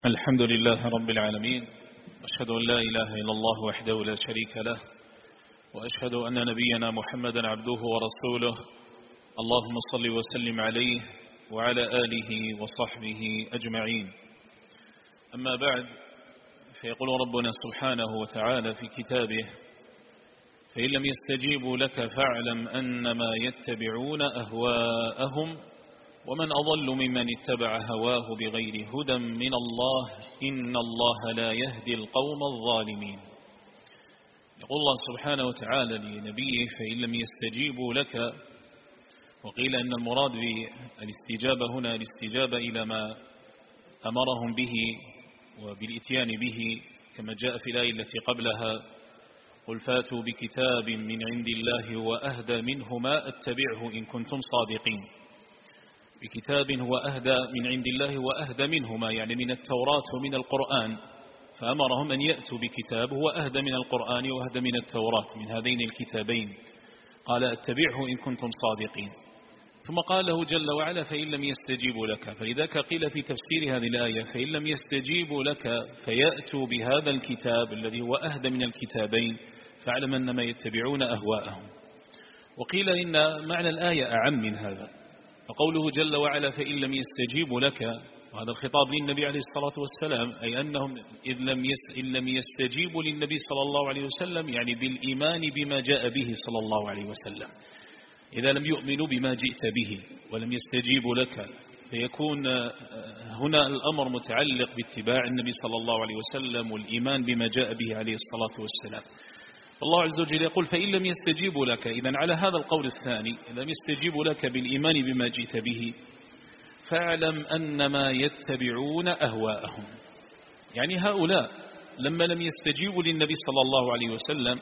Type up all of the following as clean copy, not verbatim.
الحمد لله رب العالمين، أشهد أن لا إله إلا الله وحده لا شريك له، وأشهد أن نبينا محمدا عبده ورسوله. اللهم صل وسلم عليه وعلى آله وصحبه أجمعين. أما بعد، فيقول ربنا سبحانه وتعالى في كتابه: فإن لم يستجيبوا لك فاعلم أنما يتبعون أهواءهم ومن أضل ممن اتبع هواه بغير هدى من الله إن الله لا يهدي القوم الظالمين. يقول الله سبحانه وتعالى لنبيه: فإن لم يستجيبوا لك. وقيل أن المراد بالاستجابة هنا الاستجابة إلى ما أمرهم به وبالإتيان به، كما جاء في الآية التي قبلها: قل فاتوا بكتاب من عند الله وأهدى منه ما أتبعه إن كنتم صادقين. بكتاب هو أهدى من عند الله وأهدى منهما، يعني من التوراة ومن القرآن، فأمرهم أن يأتوا بكتاب هو أهدى من القرآن وأهدى من التوراة، من هذين الكتابين. قال أتبعه إن كنتم صادقين. ثم قال له جل وعلا: فإن لم يستجيبوا لك. فلذلك قيل في تفسير هذه الآية: فإن لم يستجيبوا لك فيأتوا بهذا الكتاب الذي هو أهدى من الكتابين فاعلم أنما يتبعون أهواءهم. وقيل إن معنى الآية أعم من هذا، فقوله جل وعلا: فإن لم يستجيبوا لك، وهذا الخطاب للنبي عليه الصلاة والسلام، أي أنهم إن لم يستجيبوا للنبي صلى الله عليه وسلم، يعني بالإيمان بما جاء به صلى الله عليه وسلم. إذا لم يؤمنوا بما جئت به ولم يستجيبوا لك، فيكون هنا الأمر متعلق باتباع النبي صلى الله عليه وسلم والإيمان بما جاء به عليه الصلاة والسلام. الله عز وجل يقول: فإن لم يستجيبوا لك. إذن على هذا القول الثاني، لم يستجيبوا لك بالإيمان بما جئت به، فاعلم أنما يتبعون أهواءهم. يعني هؤلاء لما لم يستجيبوا للنبي صلى الله عليه وسلم،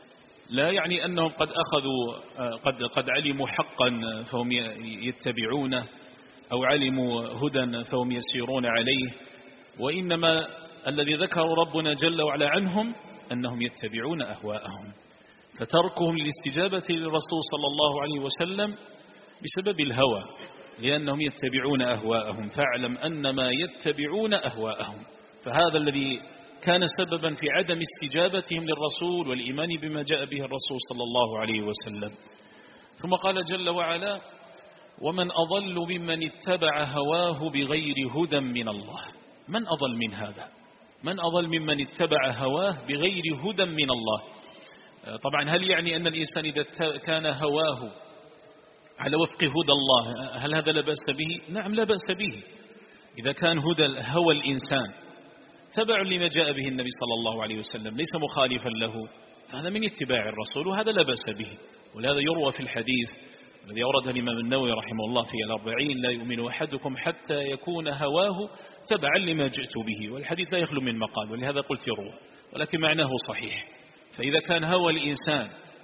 لا يعني أنهم قد أخذوا قد علموا حقا فهم يتبعونه، أو علموا هدى فهم يسيرون عليه، وإنما الذي ذكر ربنا جل وعلا عنهم أنهم يتبعون أهواءهم، فتركهم للاستجابة للرسول صلى الله عليه وسلم بسبب الهوى، لأنهم يتبعون أهواءهم. فاعلم أنما يتبعون أهواءهم، فهذا الذي كان سببا في عدم استجابتهم للرسول والإيمان بما جاء به الرسول صلى الله عليه وسلم. ثم قال جل وعلا: ومن أضل ممن اتبع هواه بغير هدى من الله. من أضل من هذا؟ من أضل ممن اتبع هواه بغير هدى من الله؟ طبعا هل يعني أن الإنسان إذا كان هواه على وفق هدى الله هل هذا لا بأس به؟ نعم، لا بأس به. إذا كان هوى الإنسان تبع لما جاء به النبي صلى الله عليه وسلم ليس مخالفا له، فهذا من اتباع الرسول، وهذا لا بأس به. ولهذا يروى في الحديث الذي أورده الإمام النووي رحمه الله في 40: لا يؤمن أحدكم حتى يكون هواه تبعا لما جئت به. والحديث لا يخلو من مقال، ولهذا قلت يروى، ولكن معناه صحيح. فإذا كان هوى الإنسان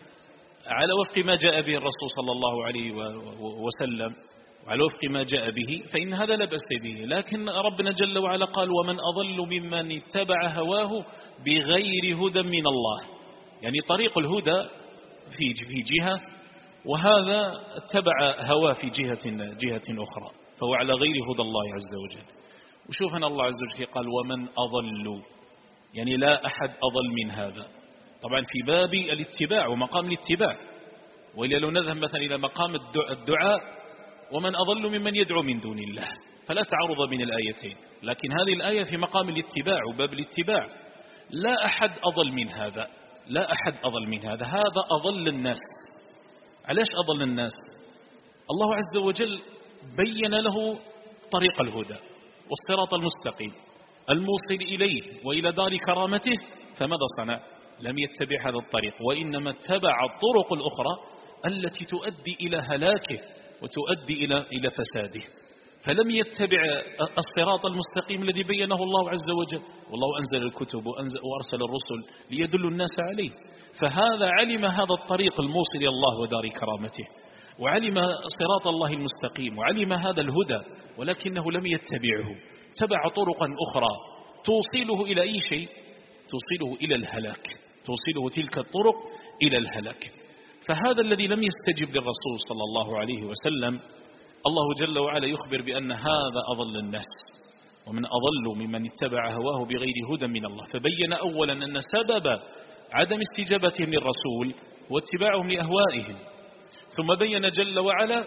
على وفق ما جاء به الرسول صلى الله عليه وسلم وعلى وفق ما جاء به فإن هذا لا بأس به. لكن ربنا جل وعلا قال: ومن أضل ممن اتبع هواه بغير هدى من الله، يعني طريق الهدى في جهة، وهذا اتبع هواه في جهة أخرى، فهو على غير هدى الله عز وجل. وشوف أن الله عز وجل قال: ومن أضل، يعني لا أحد أضل من هذا. طبعا في باب الاتباع ومقام الاتباع، وإلا لو نذهب مثلا إلى مقام الدعاء: ومن أضل ممن يدعو من دون الله، فلا تعارض بين الآيتين. لكن هذه الآية في مقام الاتباع وباب الاتباع، لا أحد أضل من هذا، لا أحد أضل من هذا. هذا أضل الناس. علاش أضل الناس؟ الله عز وجل بين له طريق الهدى والصراط المستقيم الموصل إليه وإلى دار كرامته، فماذا صنع؟ لم يتبع هذا الطريق، وإنما اتبع الطرق الأخرى التي تؤدي إلى هلاكه وتؤدي إلى فساده. فلم يتبع الصراط المستقيم الذي بينه الله عز وجل، والله أنزل الكتب وأرسل الرسل ليدلوا الناس عليه. فهذا علم هذا الطريق الموصل إلى الله ودار كرامته، وعلم صراط الله المستقيم، وعلم هذا الهدى، ولكنه لم يتبعه، تبع طرقا أخرى توصله إلى أي شيء؟ توصله إلى الهلاك، توصله تلك الطرق إلى الهلاك. فهذا الذي لم يستجب للرسول صلى الله عليه وسلم، الله جل وعلا يخبر بأن هذا أضل الناس. ومن أضل ممن اتبع هواه بغير هدى من الله. فبين أولا أن سبب عدم استجابتهم للرسول واتباعهم لأهوائهم، ثم بين جل وعلا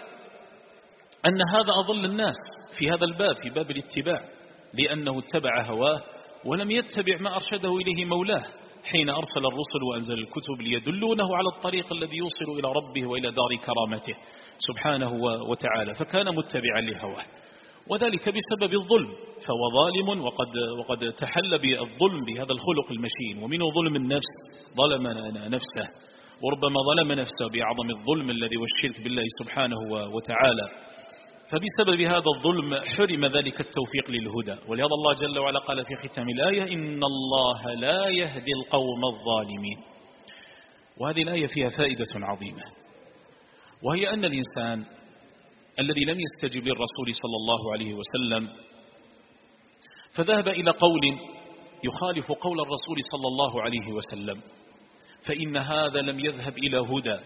أن هذا أضل الناس في هذا الباب، في باب الاتباع، لأنه اتبع هواه ولم يتبع ما أرشده إليه مولاه حين أرسل الرسل وأنزل الكتب ليدلونه على الطريق الذي يوصل إلى ربه وإلى دار كرامته سبحانه وتعالى، فكان متبعا لهواه، وذلك بسبب الظلم. فهو ظالم وقد تحل بالظلم بهذا الخلق المشين، ومنه ظلم النفس، ظلم نفسه، وربما ظلم نفسه بأعظم الظلم الذي هو الشرك بالله سبحانه وتعالى. فبسبب هذا الظلم حرم ذلك التوفيق للهدى. ولهذا الله جل وعلا قال في ختام الآية: إن الله لا يهدي القوم الظالمين. وهذه الآية فيها فائدة عظيمة، وهي أن الإنسان الذي لم يستجب للرسول صلى الله عليه وسلم فذهب إلى قول يخالف قول الرسول صلى الله عليه وسلم، فإن هذا لم يذهب إلى هدى،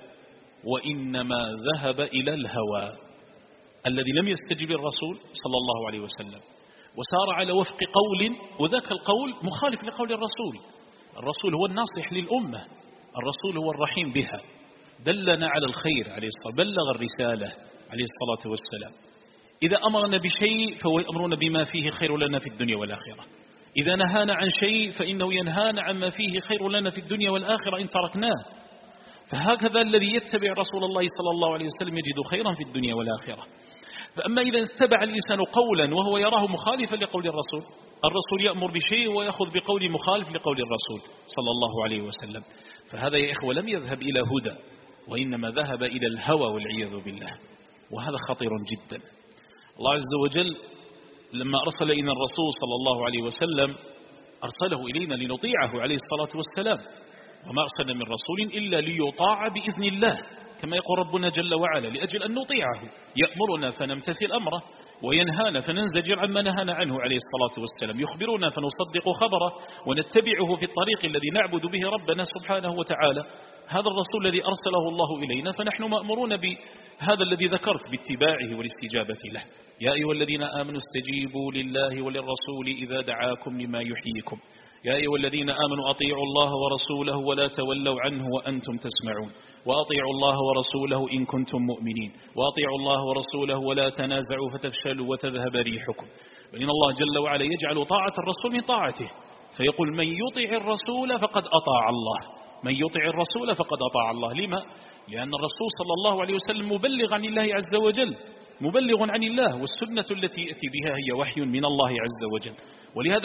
وإنما ذهب إلى الهوى. الذي لم يستجب للرسول صلى الله عليه وسلم وسار على وفق قول، وذاك القول مخالف لقول الرسول. الرسول هو الناصح للأمة، الرسول هو الرحيم بها، دلنا على الخير عليه الصلاة، بلغ الرسالة عليه الصلاة والسلام. إذا أمرنا بشيء فهو يأمرنا بما فيه خير لنا في الدنيا والآخرة، إذا نهانا عن شيء فإنه ينهانا عما فيه خير لنا في الدنيا والآخرة إن تركناه. فهكذا الذي يتبع رسول الله صلى الله عليه وسلم يجد خيرا في الدنيا والآخرة. فأما إذا اتبع الإنسان قولا وهو يراه مخالفا لقول الرسول يأمر بشيء ويأخذ بقول مخالف لقول الرسول صلى الله عليه وسلم، فهذا يا إخوة لم يذهب إلى هدى، وإنما ذهب إلى الهوى والعياذ بالله، وهذا خطير جدا. الله عز وجل لما أرسل إلينا الرسول صلى الله عليه وسلم أرسله إلينا لنطيعه عليه الصلاة والسلام، وما أرسل من رسول إلا ليطاع بإذن الله، كما يقول ربنا جل وعلا، لأجل أن نطيعه، يأمرنا فنمتثل أمره، وينهانا فننزجر عما نهانا عنه عليه الصلاة والسلام، يخبرنا فنصدق خبره ونتبعه في الطريق الذي نعبد به ربنا سبحانه وتعالى. هذا الرسول الذي أرسله الله إلينا، فنحن مأمورون بهذا الذي ذكرت باتباعه والاستجابة له. يا أيها الذين آمنوا استجيبوا لله وللرسول إذا دعاكم لما يحييكم، يا أيها الذين آمنوا أطيعوا الله ورسوله ولا تولوا عنه وأنتم تسمعون، وأطيعوا الله ورسوله إن كنتم مؤمنين، وأطيعوا الله ورسوله ولا تنازعوا فتفشلوا وتذهب ريحكم. وإن الله جل وعلا يجعل طاعة الرسول من طاعته، فيقول: من يطع الرسول فقد أطاع الله، من يطع الرسول فقد أطاع الله. لما؟ لأن الرسول صلى الله عليه وسلم مبلغ عن الله عز وجل، مبلغ عن الله، والسنة التي يأتي بها هي وحي من الله عز وجل. ولهذا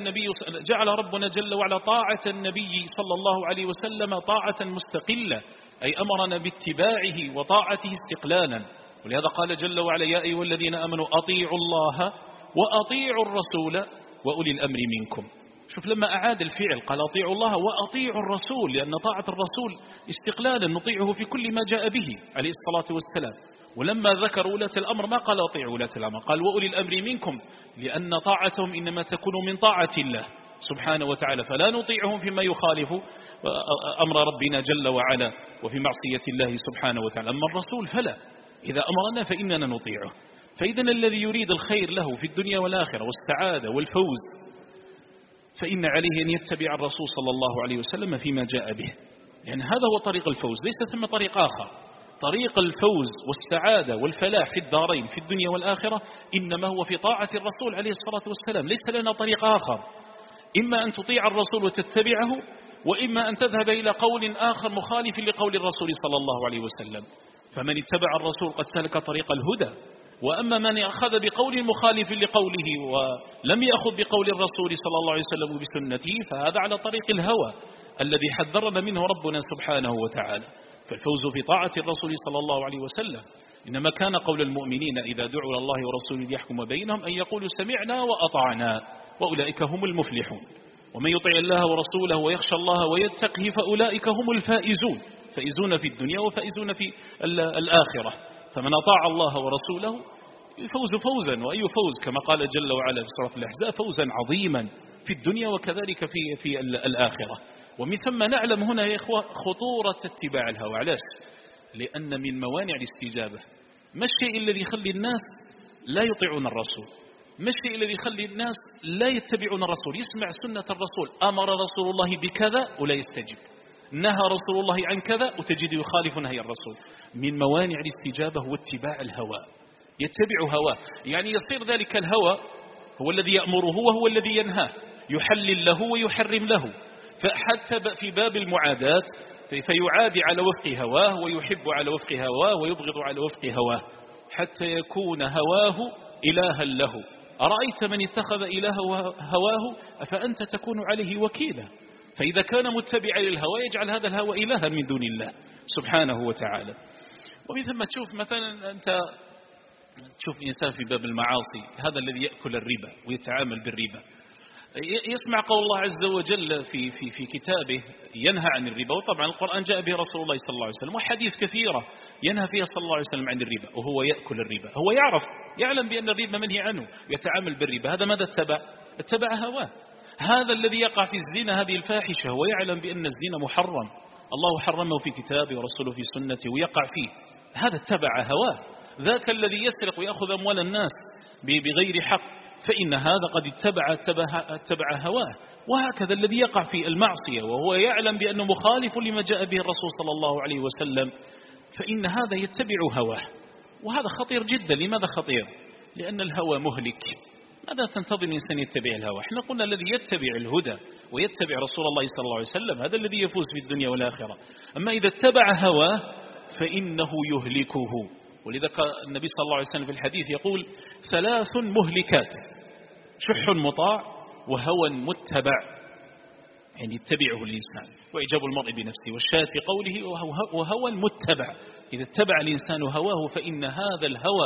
جعل ربنا جل وعلا طاعة النبي صلى الله عليه وسلم طاعة مستقلة، أي أمرنا باتباعه وطاعته استقلالا. ولهذا قال جل وعلا: يا أيها الذين آمنوا أطيعوا الله وأطيعوا الرسول وأولي الأمر منكم. شوف لما أعاد الفعل قال: أطيعوا الله وأطيعوا الرسول، لأن طاعة الرسول استقلالا نطيعه في كل ما جاء به عليه الصلاة والسلام. ولما ذكر ولاة الأمر ما قال أطيعوا ولاة الأمر، قال وأولي الأمر منكم، لأن طاعتهم إنما تكون من طاعة الله سبحانه وتعالى، فلا نطيعهم فيما يخالف أمر ربنا جل وعلا وفي معصية الله سبحانه وتعالى. أما الرسول فلا، إذا أمرنا فإننا نطيعه. فإذا الذي يريد الخير له في الدنيا والآخرة والسعادة والفوز، فإن عليه أن يتبع الرسول صلى الله عليه وسلم فيما جاء به، لأن هذا هو طريق الفوز، ليس ثم طريق آخر. طريق الفوز والسعادة والفلاح في الدارين في الدنيا والآخرة إنما هو في طاعة الرسول عليه الصلاة والسلام، ليس لنا طريق آخر. إما أن تطيع الرسول وتتبعه، وإما أن تذهب إلى قول آخر مخالف لقول الرسول صلى الله عليه وسلم. فمن اتبع الرسول قد سلك طريق الهدى، وأما من أخذ بقول مخالف لقوله ولم يأخذ بقول الرسول صلى الله عليه وسلم بسنته، فهذا على طريق الهوى الذي حذرنا منه ربنا سبحانه وتعالى. فالفوز في طاعة الرسول صلى الله عليه وسلم إنما كان قول المؤمنين إذا دعوا إلى الله ورسوله ليحكم بينهم أن يقولوا سمعنا وأطعنا وأولئك هم المفلحون. ومن يطع الله ورسوله ويخشى الله ويتقه فأولئك هم الفائزون، فائزون في الدنيا وفائزون في الآخرة. فمن أطاع الله ورسوله يفوز فوزا، وأي فوز كما قال جل وعلا في سورة الأحزاب: فوزا عظيما في الدنيا وكذلك في الآخرة. ومن ثم نعلم هنا يا إخوة خطورة اتباع الهوى. علاش؟ لأن من موانع الاستجابة ما الشيء الذي يخلي الناس لا يطيعون الرسول؟ ما الشيء الذي يخلي الناس لا يتبعون الرسول؟ يسمع سنة الرسول، أمر رسول الله بكذا ولا يستجيب، نهى رسول الله عن كذا وتجد يخالف نهي الرسول. من موانع الاستجابة هو اتباع الهوى، يتبع هواه، يعني يصير ذلك الهوى هو الذي يأمره وهو الذي ينهاه، يحلل له ويحرم له. فحتى في باب المعادات فيعادي على وفق هواه ويحب على وفق هواه ويبغض على وفق هواه، حتى يكون هواه إلها له. أرأيت من اتخذ إله هواه أفأنت تكون عليه وكيلا؟ فإذا كان متبعا للهوى يجعل هذا الهوى إلها من دون الله سبحانه وتعالى. ومن ثم تشوف مثلا أنت تشوف إنسان في باب المعاصي، هذا الذي يأكل الربا ويتعامل بالربا، يسمع قول الله عز وجل في كتابه ينهى عن الربا، وطبعا القرآن جاء به رسول الله صلى الله عليه وسلم، وحديث كثيرة ينهى فيها صلى الله عليه وسلم عن الربا، وهو يأكل الربا، هو يعلم بأن الربا منهي عنه، يتعامل بالربا، هذا ماذا اتبع هواه. هذا الذي يقع في الزنا، هذه الفاحشة، هو يعلم بأن الزنا محرم، الله حرمه في كتابه ورسوله في سنته ويقع فيه، هذا اتبع هواه. ذاك الذي يسرق ويأخذ أموال الناس بغير حق، فإن هذا قد اتبع هواه. وهكذا الذي يقع في المعصية وهو يعلم بأنه مخالف لما جاء به الرسول صلى الله عليه وسلم، فإن هذا يتبع هواه، وهذا خطير جدا. لماذا خطير؟ لأن الهوى مهلك. ماذا تنتظر الإنسان يتبع الهوى؟ احنا قلنا الذي يتبع الهدى ويتبع رسول الله صلى الله عليه وسلم هذا الذي يفوز في الدنيا والآخرة. أما إذا اتبع هواه فإنه يهلكه. ولذا النبي صلى الله عليه وسلم في الحديث يقول: 3 مهلكات: شح مطاع، وهوى متبع، يعني يتبعه الإنسان، وإعجاب المرء بنفسه، والشاهد في قوله وهوى متبع. إذا اتبع الإنسان هواه فإن هذا الهوى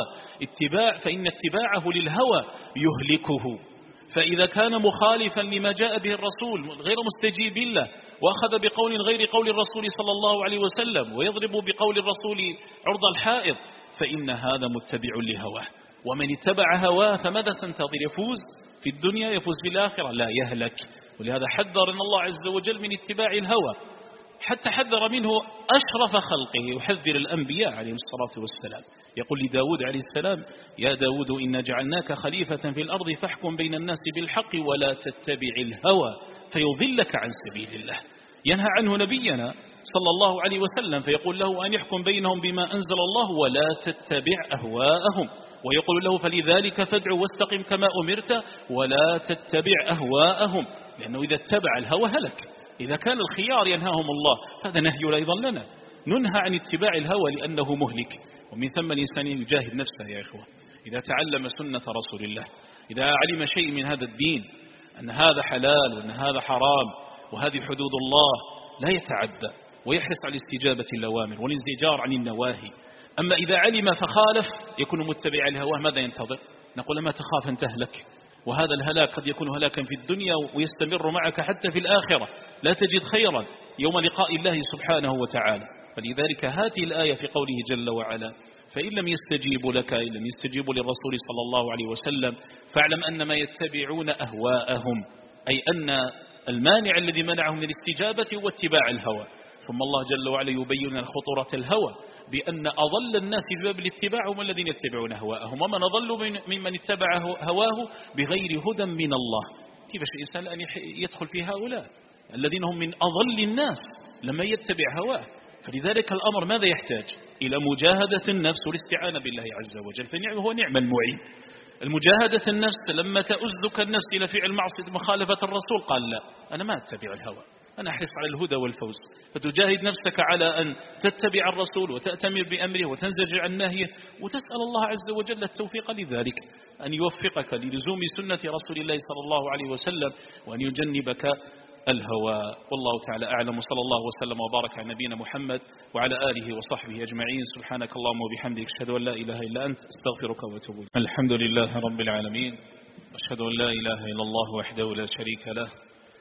فإن اتباعه للهوى يهلكه. فإذا كان مخالفا لما جاء به الرسول غير مستجيب له، وأخذ بقول غير قول الرسول صلى الله عليه وسلم، ويضرب بقول الرسول عرض الحائض، فإن هذا متبع لهواه. ومن اتبع هواه فماذا تنتظر؟ يفوز في الدنيا، يفوز في الآخرة؟ لا، يهلك. ولهذا حذرنا الله عز وجل من اتباع الهوى، حتى حذر منه أشرف خلقه، يحذر الأنبياء عليهم الصلاة والسلام. يقول لداود عليه السلام: يا داود إنا جعلناك خليفة في الأرض فاحكم بين الناس بالحق ولا تتبع الهوى فيضلك عن سبيل الله. ينهى عنه نبينا صلى الله عليه وسلم، فيقول له أن يحكم بينهم بما أنزل الله ولا تتبع أهواءهم، ويقول له: فلذلك فادع واستقم كما أمرت ولا تتبع أهواءهم. لأنه إذا اتبع الهوى هلك. إذا كان الخيار ينهاهم الله فهذا نهي أيضا لنا، ننهى عن اتباع الهوى لأنه مهلك. ومن ثم الإنسان يجاهد نفسه يا إخوة، إذا تعلم سنة رسول الله، إذا علم شيء من هذا الدين أن هذا حلال وأن هذا حرام وهذه حدود الله، لا يتعدى ويحرص على الاستجابة الأوامر والانزجار عن النواهي. أما إذا علم فخالف يكون متبع الهوى، ماذا ينتظر؟ نقول: ما تخاف أن تهلك، وهذا الهلاك قد يكون هلاكا في الدنيا ويستمر معك حتى في الآخرة، لا تجد خيرا يوم لقاء الله سبحانه وتعالى. فلذلك هذه الآية في قوله جل وعلا: فإن لم يستجيبوا لك، إن لم يستجيبوا للرسول صلى الله عليه وسلم فاعلم أنما يتبعون أهواءهم، أي أن المانع الذي منعهم من الاستجابة هو اتباع الهوى. ثم الله جل وعلا يبين خطورة الهوى بأن أضل الناس في باب الاتباع هم الذين يتبعون هواءهم، ومن أضل ممن اتبع هواه بغير هدى من الله. كيف الإنسان أن يدخل في هؤلاء الذين هم من أضل الناس لما يتبع هواه؟ فلذلك الأمر ماذا يحتاج؟ إلى مجاهدة النفس والاستعانة بالله عز وجل، فالنعم هو نعم المعين. المجاهدة النفس لما تؤزك النفس إلى فعل معصية مخالفة الرسول، قال: لا، أنا ما أتبع الهوى، أنا أحرص على الهدى والفوز. فتجاهد نفسك على أن تتبع الرسول وتأتمر بأمره وتنزجر عن نهيه، وتسأل الله عز وجل التوفيق لذلك، أن يوفقك للزوم سنة رسول الله صلى الله عليه وسلم، وأن يجنبك الهوى. والله تعالى أعلم، وصلى الله وسلم وبارك على نبينا محمد وعلى آله وصحبه أجمعين. سبحانك اللهم وبحمدك، أشهد أن لا إله إلا أنت، أستغفرك وأتوب إليك. الحمد لله رب العالمين، أشهد أن لا إله إلا الله وحده لا شريك له،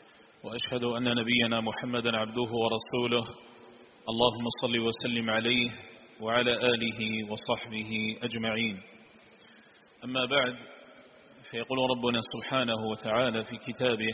وأشهد أن نبينا محمدا عبده ورسوله. اللهم صل وسلم عليه وعلى آله وصحبه أجمعين. أما بعد، فيقول ربنا سبحانه وتعالى في كتابه: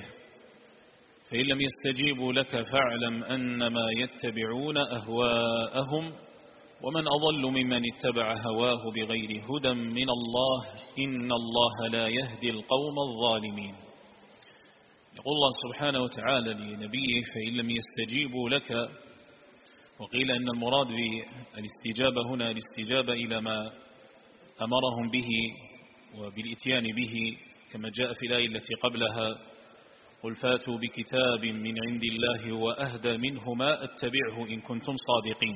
فإن لم يستجيبوا لك فاعلم أنما يتبعون أهواءهم ومن أضل ممن اتبع هواه بغير هدى من الله إن الله لا يهدي القوم الظالمين. يقول الله سبحانه وتعالى لنبيه فإن لم يستجيبوا لك، وقيل إن المراد بالاستجابة هنا الاستجابة إلى ما أمرهم به وبالإتيان به، كما جاء في الآية التي قبلها قل فاتوا بكتاب من عند الله هو أهدى منه ما أتبعه إن كنتم صادقين.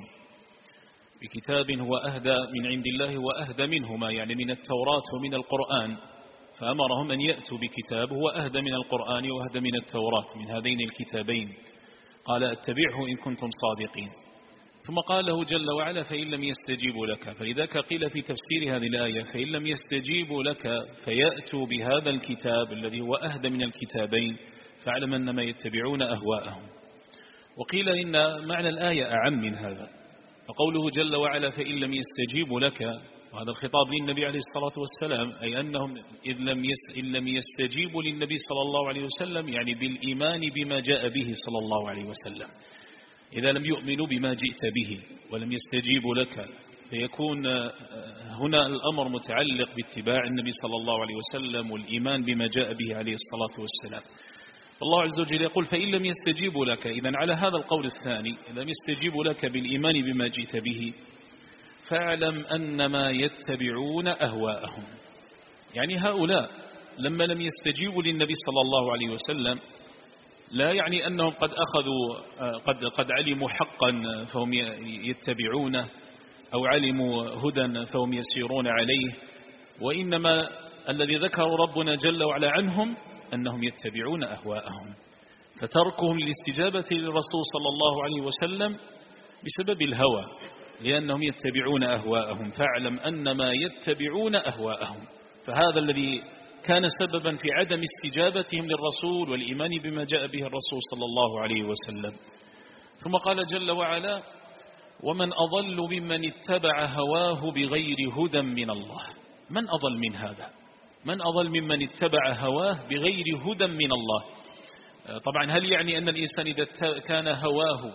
بكتاب هو أهدى من عند الله هو أهدى منهما، يعني من التوراة ومن القرآن، فأمرهم أن يأتوا بكتاب هو أهدى من القرآن وأهدى من التوراة، من هذين الكتابين، قال أتبعه إن كنتم صادقين. ثم قال له جل وعلا فإن لم يستجيبوا لك، فلذلك قيل في تفسير هذه الآية فإن لم يستجيبوا لك فيأتوا بهذا الكتاب الذي هو أهدى من الكتابين فاعلم أنما يتبعون أهواءهم. وقيل إن معنى الآية أعم من هذا، وقوله جل وعلا فإن لم يستجيبوا لك، وهذا الخطاب للنبي عليه الصلاة والسلام، أي أنهم إن لم يستجيبوا للنبي صلى الله عليه وسلم يعني بالإيمان بما جاء به صلى الله عليه وسلم. إذا لم يؤمنوا بما جئت به ولم يستجيبوا لك فيكون هنا الأمر متعلق باتباع النبي صلى الله عليه وسلم والإيمان بما جاء به عليه الصلاة والسلام. الله عز وجل يقول فإن لم يستجيبوا لك، إذن على هذا القول الثاني لم يستجيبوا لك بالإيمان بما جئت به فاعلم أنما يتبعون أهواءهم. يعني هؤلاء لما لم يستجيبوا للنبي صلى الله عليه وسلم لا يعني أنهم قد أخذوا قد علموا حقا فهم يتبعونه أو علموا هدى فهم يسيرون عليه، وإنما الذي ذكر ربنا جل وعلا عنهم أنهم يتبعون أهواءهم، فتركهم للاستجابة للرسول صلى الله عليه وسلم بسبب الهوى، لأنهم يتبعون أهواءهم، فاعلم أنما يتبعون أهواءهم. فهذا الذي كان سببا في عدم استجابتهم للرسول والإيمان بما جاء به الرسول صلى الله عليه وسلم. ثم قال جل وعلا ومن أضل ممن اتبع هواه بغير هدى من الله. من أضل من هذا؟ من أضل ممن اتبع هواه بغير هدى من الله؟ طبعا هل يعني أن الإنسان إذا كان هواه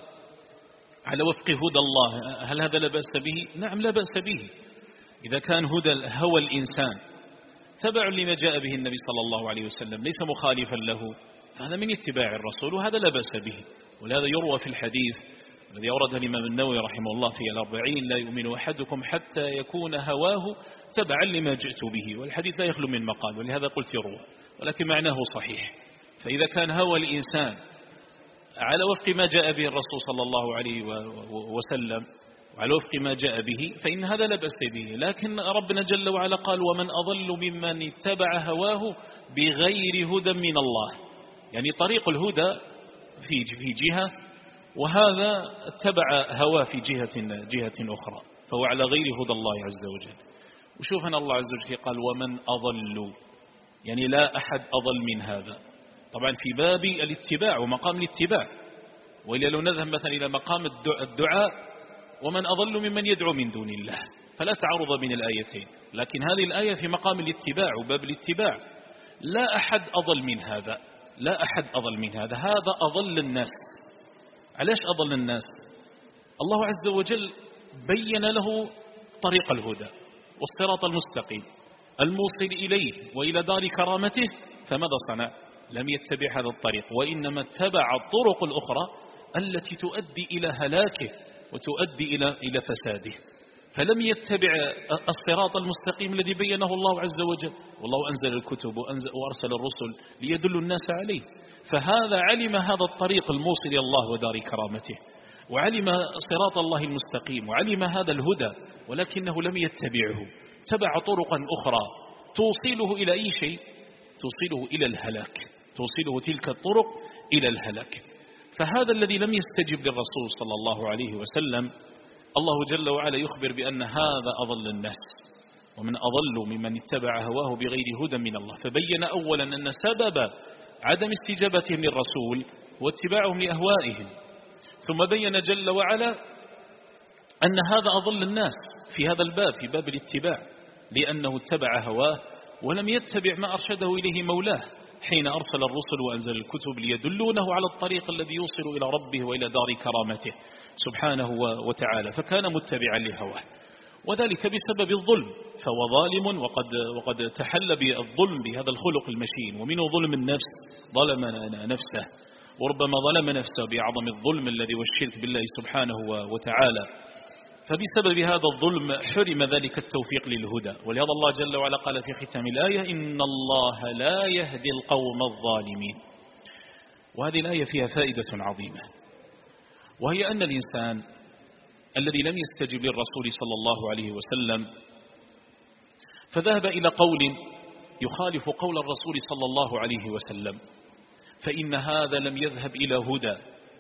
على وفق هدى الله هل هذا لا بأس به؟ نعم لا بأس به. إذا كان هوى الإنسان تبع لما جاء به النبي صلى الله عليه وسلم ليس مخالفا له فهذا من اتباع الرسول وهذا لا بأس به. ولهذا يروى في الحديث الذي أورده الإمام النووي رحمه الله في 40 لا يؤمن أحدكم حتى يكون هواه تبعا لما جئت به، والحديث لا يخلو من مقال ولهذا قلت يروى ولكن معناه صحيح. فإذا كان هوى الإنسان على وفق ما جاء به الرسول صلى الله عليه وسلم وعلى وفق ما جاء به فإن هذا لا بأس به. لكن ربنا جل وعلا قال ومن أضل ممن اتبع هواه بغير هدى من الله، يعني طريق الهدى في جهة وهذا اتبع هواه في جهة أخرى فهو على غير هدى الله عز وجل. وشوف أن الله عز وجل قال ومن أضل، يعني لا أحد أضل من هذا، طبعا في باب الاتباع ومقام الاتباع. وإلا لو نذهب مثلا إلى مقام الدعاء ومن أضل ممن يدعو من دون الله فلا تعارض بين الآيتين، لكن هذه الآية في مقام الاتباع وباب الاتباع. لا أحد أضل من هذا، لا أحد أضل من هذا، هذا أضل الناس. علاش أضل الناس؟ الله عز وجل بين له طريق الهدى والصراط المستقيم الموصل إليه وإلى دار كرامته، فماذا صنع؟ لم يتبع هذا الطريق وإنما اتبع الطرق الأخرى التي تؤدي إلى هلاكه وتؤدي إلى فساده، فلم يتبع الصراط المستقيم الذي بينه الله عز وجل. والله أنزل الكتب وأرسل الرسل ليدلوا الناس عليه، فهذا علم هذا الطريق الموصل إلى الله ودار كرامته وعلم صراط الله المستقيم وعلم هذا الهدى، ولكنه لم يتبعه، تبع طرقا أخرى توصله إلى أي شيء؟ توصله إلى الهلاك، توصله تلك الطرق إلى الهلاك. فهذا الذي لم يستجب للرسول صلى الله عليه وسلم الله جل وعلا يخبر بأن هذا أضل الناس، ومن أضل ممن اتبع هواه بغير هدى من الله. فبين أولا أن سبب عدم استجابتهم للرسول واتباعهم لأهوائهم، ثم بين جل وعلا أن هذا أضل الناس في هذا الباب، في باب الاتباع، لأنه اتبع هواه ولم يتبع ما أرشده إليه مولاه. حين أرسل الرسل وأنزل الكتب ليدلونه على الطريق الذي يوصل إلى ربه وإلى دار كرامته سبحانه وتعالى، فكان متبعا لهواه، وذلك بسبب الظلم، فهو ظالم وقد تحل بالظلم بهذا الخلق المشين. ومنه ظلم النفس، ظلم نفسه، وربما ظلم نفسه بأعظم الظلم الذي هو الشرك بالله سبحانه وتعالى، فبسبب هذا الظلم حرم ذلك التوفيق للهدى. ولهذا الله جل وعلا قال في ختام الآية: إن الله لا يهدي القوم الظالمين. وهذه الآية فيها فائدة عظيمة، وهي أن الإنسان الذي لم يستجب للرسول صلى الله عليه وسلم فذهب إلى قول يخالف قول الرسول صلى الله عليه وسلم، فإن هذا لم يذهب إلى هدى،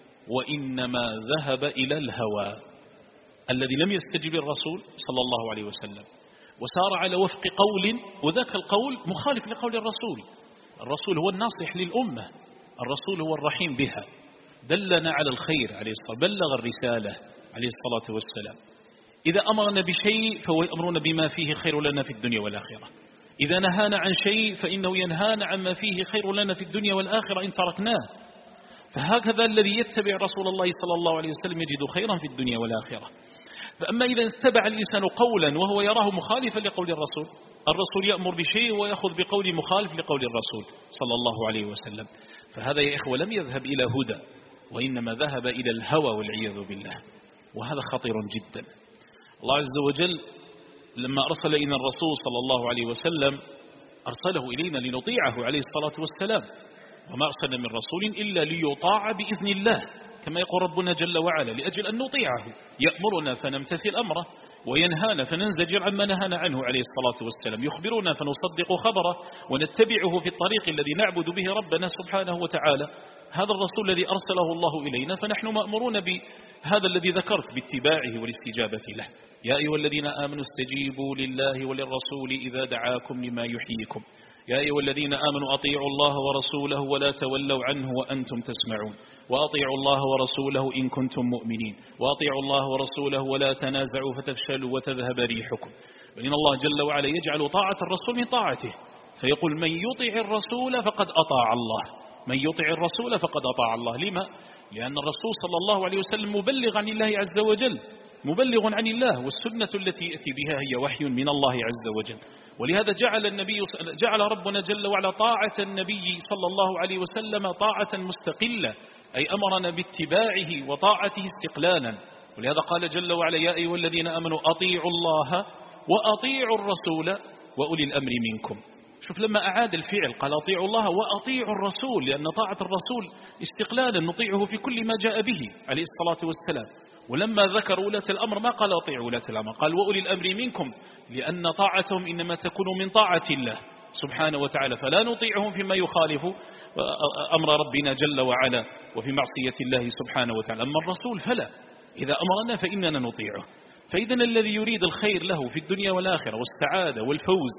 وإنما ذهب إلى الهوى. الذي لم يستجب للرسول صلى الله عليه وسلم وسار على وفق قول، وذاك القول مخالف لقول الرسول. الرسول هو الناصح للأمة، الرسول هو الرحيم بها، دلنا على الخير عليه الصلاة، بلغ الرسالة عليه الصلاة والسلام. إذا أمرنا بشيء فهو يأمرنا بما فيه خير لنا في الدنيا والآخرة، إذا نهانا عن شيء فإنه ينهانا عما فيه خير لنا في الدنيا والآخرة إن تركناه. فهكذا الذي يتبع رسول الله صلى الله عليه وسلم يجد خيرا في الدنيا والآخرة. فأما إذا اتبع الإنسان قولا وهو يراه مخالفا لقول الرسول يأمر بشيء ويأخذ بقول مخالف لقول الرسول صلى الله عليه وسلم، فهذا يا إخوة لم يذهب إلى هدى، وإنما ذهب إلى الهوى والعياذ بالله، وهذا خطير جدا. الله عز وجل لما أرسل إلينا الرسول صلى الله عليه وسلم أرسله إلينا لنطيعه عليه الصلاة والسلام، وما أرسلنا من رسول إلا ليطاع بإذن الله، كما يقول ربنا جل وعلا، لأجل أن نطيعه، يأمرنا فنمتثل أمره، وينهانا فننزجر عما نهانا عنه عليه الصلاة والسلام، يخبرنا فنصدق خبره ونتبعه في الطريق الذي نعبد به ربنا سبحانه وتعالى. هذا الرسول الذي أرسله الله إلينا، فنحن مأمورون بهذا الذي ذكرت باتباعه والاستجابة له. يا أيها الذين آمنوا استجيبوا لله وللرسول إذا دعاكم لما يحييكم، يا أيها الذين آمنوا أطيعوا الله ورسوله ولا تولوا عنه وأنتم تسمعون، وأطيعوا الله ورسوله إن كنتم مؤمنين، وأطيعوا الله ورسوله ولا تنازعوا فتفشلوا وتذهب ريحكم. وإن الله جل وعلا يجعل طاعة الرسول من طاعته، فيقول: من يطع الرسول فقد أطاع الله، من يطع الرسول فقد أطاع الله. لما؟ لأن الرسول صلى الله عليه وسلم مبلغ عن الله عز وجل، مبلغ عن الله، والسنة التي يأتي بها هي وحي من الله عز وجل. ولهذا جعل ربنا جل وعلا طاعة النبي صلى الله عليه وسلم طاعة مستقلة، أي أمرنا باتباعه وطاعته استقلالا. ولهذا قال جل وعلا: يا أيها الذين آمنوا أطيعوا الله وأطيعوا الرسول وأولي الأمر منكم. شوف لما أعاد الفعل قال: أطيعوا الله وأطيعوا الرسول، لأن طاعة الرسول استقلالا نطيعه في كل ما جاء به عليه الصلاة والسلام. ولما ذكر ولاة الأمر ما قال أطيعوا ولاة الأمر، قال وأولي الأمر منكم، لأن طاعتهم إنما تكون من طاعة الله سبحانه وتعالى، فلا نطيعهم فيما يخالف أمر ربنا جل وعلا وفي معصية الله سبحانه وتعالى. أما الرسول فلا، إذا أمرنا فإننا نطيعه. فإذا الذي يريد الخير له في الدنيا والآخرة والسعادة والفوز،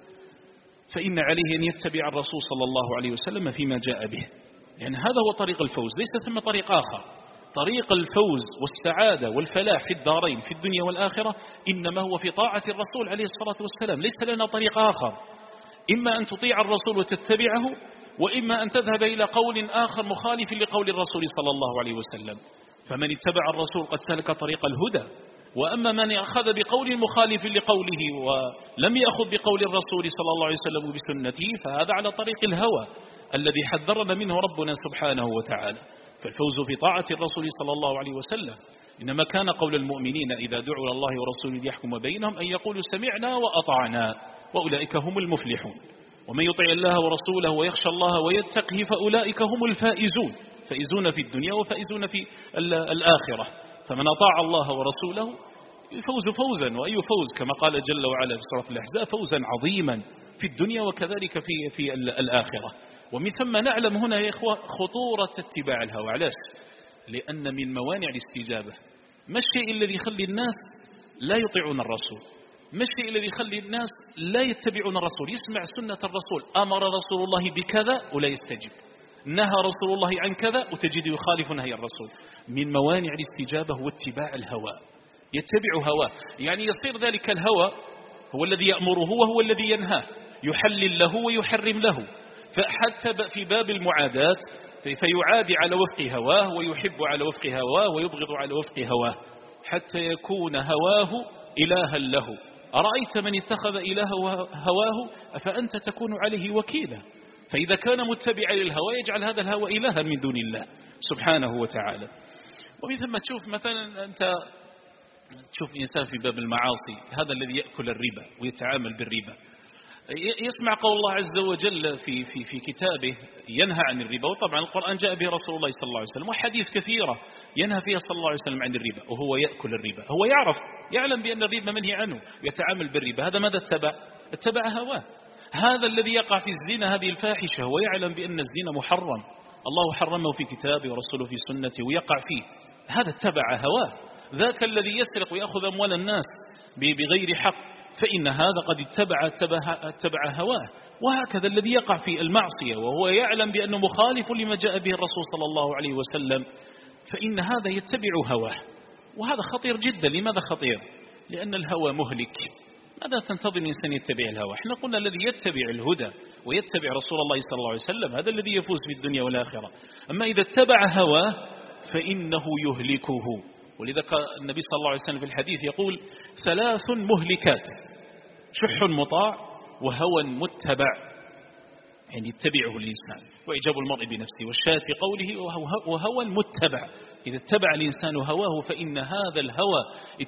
فإن عليه أن يتبع الرسول صلى الله عليه وسلم فيما جاء به، لأن هذا هو طريق الفوز، ليس ثم طريق آخر. طريق الفوز والسعادة والفلاح في الدارين في الدنيا والآخرة إنما هو في طاعة الرسول عليه الصلاة والسلام، ليس لنا طريق آخر. إما أن تطيع الرسول وتتبعه، وإما أن تذهب إلى قول آخر مخالف لقول الرسول صلى الله عليه وسلم. فمن اتبع الرسول قد سلك طريق الهدى، وأما من أخذ بقول مخالف لقوله ولم يأخذ بقول الرسول صلى الله عليه وسلم بسنته، فهذا على طريق الهوى الذي حذرنا منه ربنا سبحانه وتعالى. فالفوز في طاعة الرسول صلى الله عليه وسلم إنما كان قول المؤمنين إذا دعوا الله ورسوله ليحكم بينهم أن يقولوا سمعنا وأطعنا وأولئك هم المفلحون. ومن يطع الله ورسوله ويخشى الله ويتقه فأولئك هم الفائزون، فائزون في الدنيا وفائزون في الآخرة. فمن أطاع الله ورسوله يفوز فوزا، وأي فوز كما قال جل وعلا في سورة الأحزاب: فوزا عظيما في الدنيا وكذلك في الآخرة. ومن ثم نعلم هنا يا إخوة خطورة اتباع الهوى. علاش؟ لأن من موانع الاستجابة ما الشيء الذي يخلي الناس لا يطيعون الرسول، ما الشيء الذي يخلي الناس لا يتبعون الرسول. يسمع سنة الرسول، أمر رسول الله بكذا ولا يستجيب، نهى رسول الله عن كذا وتجد يخالف نهي الرسول. من موانع الاستجابة هو اتباع الهوى، يتبع هواه، يعني يصير ذلك الهوى هو الذي يأمره وهو الذي ينهاه، يحلل له ويحرم له، فحتى في باب المعادات فيعادي على وفق هواه ويحب على وفق هواه ويبغض على وفق هواه، حتى يكون هواه إلها له. أرأيت من اتخذ إله هواه أفأنت تكون عليه وكيلا؟ فإذا كان متبعا للهوى يجعل هذا الهوى إلها من دون الله سبحانه وتعالى. ومن ثم تشوف مثلا أنت تشوف إنسان في باب المعاصي، هذا الذي يأكل الربا ويتعامل بالربا، يسمع قول الله عز وجل في كتابه ينهى عن الربا، وطبعا القرآن جاء به رسول الله صلى الله عليه وسلم، وحديث كثيرة ينهى فيها صلى الله عليه وسلم عن الربا، وهو يأكل الربا. هو يعلم بأن الربا منهي عنه ويتعامل بالربا، هذا ماذا اتبع هواه. هذا الذي يقع في الزنا، هذه الفاحشة، هو يعلم بأن الزنا محرم، الله حرمه في كتابه ورسوله في سنته ويقع فيه، هذا اتبع هواه. ذاك الذي يسرق ويأخذ أموال الناس بغير حق، فإن هذا قد اتبع هواه. وهكذا الذي يقع في المعصية وهو يعلم بأنه مخالف لما جاء به الرسول صلى الله عليه وسلم، فإن هذا يتبع هواه، وهذا خطير جدا. لماذا خطير؟ لأن الهوى مهلك. ماذا تنتظر الإنسان يتبع الهوى؟ احنا قلنا الذي يتبع الهدى ويتبع رسول الله صلى الله عليه وسلم هذا الذي يفوز في الدنيا والآخرة. أما إذا اتبع هواه فإنه يهلكه. ولذا النبي صلى الله عليه وسلم في الحديث يقول: 3 مهلكات: شح مطاع، وهوى متبع، يعني يتبعه الإنسان، وإعجاب المرء بنفسه، والشاهد في قوله وهوى متبع. إذا اتبع الإنسان هواه فإن هذا الهوى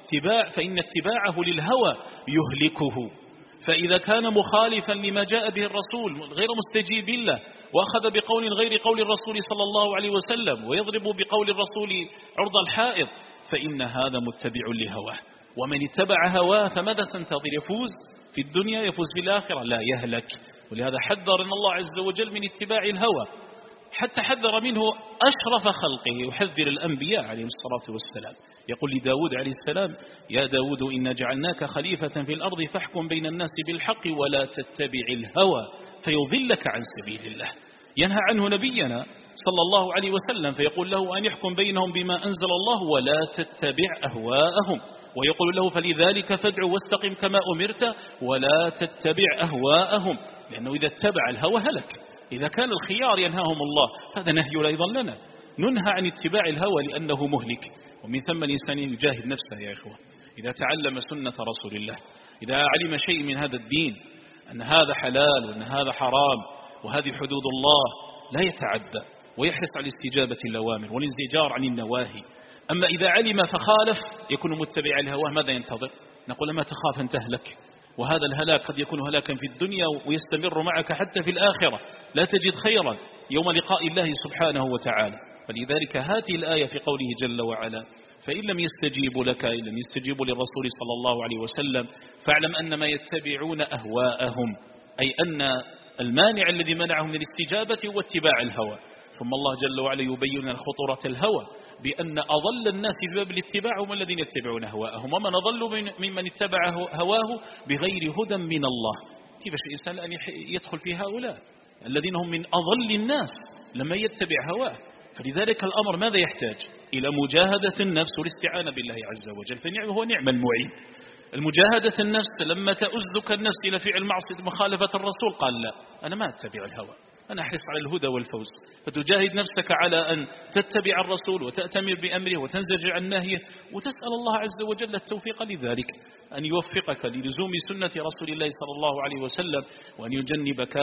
فإن اتباعه للهوى يهلكه. فإذا كان مخالفا لما جاء به الرسول غير مستجيب له، وأخذ بقول غير قول الرسول صلى الله عليه وسلم، ويضرب بقول الرسول عرض الحائض، فإن هذا متبع لهواه. ومن اتبع هواه فماذا تنتظر؟ يفوز في الدنيا، يفوز في الآخرة؟ لا، يهلك. ولهذا حذرنا الله عز وجل من اتباع الهوى، حتى حذر منه أشرف خلقه، يحذر الأنبياء عليهم الصلاة والسلام. يقول لداود عليه السلام: يا داود إنا جعلناك خليفة في الأرض فاحكم بين الناس بالحق ولا تتبع الهوى فيضلك عن سبيل الله. ينهى عنه نبينا صلى الله عليه وسلم، فيقول له أن يحكم بينهم بما أنزل الله ولا تتبع أهواءهم، ويقول له: فلذلك فادع واستقم كما أمرت ولا تتبع أهواءهم. لأنه إذا اتبع الهوى هلك. إذا كان الخيار ينهاهم الله فهذا نهي أيضا لنا، ننهى عن اتباع الهوى لأنه مهلك. ومن ثم الإنسان يجاهد نفسه يا إخوة، إذا تعلم سنة رسول الله، إذا علم شيء من هذا الدين أن هذا حلال وأن هذا حرام وهذه حدود الله، لا يتعدى ويحرص على استجابة الأوامر والانزجار عن النواهي. أما إذا علم فخالف يكون متبع الهوى، ماذا ينتظر؟ نقول: ما تخاف أن تهلك، وهذا الهلاك قد يكون هلاكا في الدنيا ويستمر معك حتى في الآخرة، لا تجد خيرا يوم لقاء الله سبحانه وتعالى. فلذلك هذه الآية في قوله جل وعلا: فإن لم يستجيبوا لك، إن لم يستجيبوا للرسول صلى الله عليه وسلم فاعلم أنما يتبعون أهواءهم، أي أن المانع الذي منعهم من الاستجابة هو اتباع الهوى. ثم الله جل وعلا يبين خطورة الهوى بأن أضل الناس في باب الاتباع هم الذين يتبعون أهواءهم، ومن أضل ممن اتبع هواه بغير هدى من الله. كيف الإنسان أن يدخل في هؤلاء الذين هم من أضل الناس لما يتبع هواه؟ فلذلك الأمر ماذا يحتاج؟ إلى مجاهدة النفس والاستعانة بالله عز وجل، فنعم هو نعم المعين. المجاهدة النفس لما تؤذك النفس إلى فعل معصية مخالفة الرسول، قال: لا، أنا ما أتبع الهوى، أنا أحرص على الهدى والفوز. فتجاهد نفسك على أن تتبع الرسول وتأتمر بأمره وتنزجر عن نهيه، وتسأل الله عز وجل التوفيق لذلك، أن يوفقك للزوم سنة رسول الله صلى الله عليه وسلم، وأن يجنبك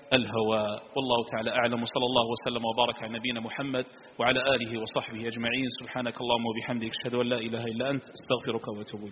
الهوى. والله تعالى أعلم، وصلى الله وسلم وبارك على نبينا محمد وعلى آله وصحبه أجمعين. سبحانك اللهم وبحمدك، أشهد أن لا إله إلا أنت، أستغفرك وأتوب إليك.